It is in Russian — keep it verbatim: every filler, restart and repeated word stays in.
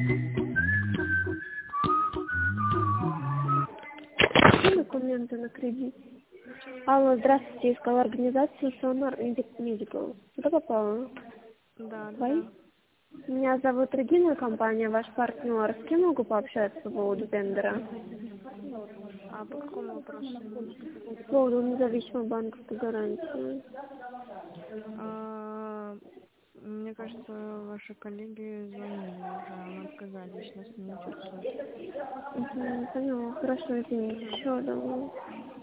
Какие документы на кредит? Алло, здравствуйте, искала организацию Sonar Medical. Куда попала? Да, да, Твои? да. Меня зовут Регина, компания ваш партнер. С кем могу пообщаться по поводу тендера? А по какому вопросу именно? По поводу независимой банковской гарантии. А, мне кажется, ваши коллеги звонили уже, а мы отказались, нас не интересует. Угу, поняла. Хорошо, извините. Угу. Еще давно.